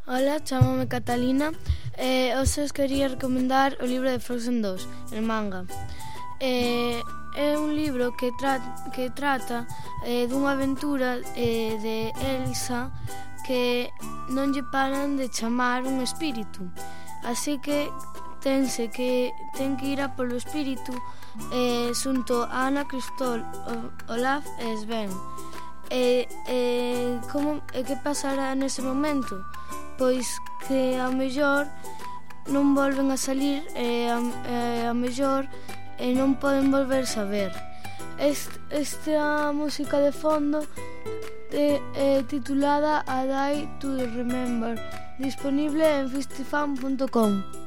Ola, chámame Catalina. Hoxe os quería recomendar o libro de Frozen 2, el manga. É un libro que trata dunha aventura de Elsa que non lle paran de chamar un espírito. Así que ten que ir a polo espírito xunto a Anna, Cristol, Olaf e Sven. Que pasará nese momento? Pois que ao mellor non volven a salir ao mellor non poden volverse a ver. Esta música de fondo titulada A Day to Remember, disponible en fistifan.com.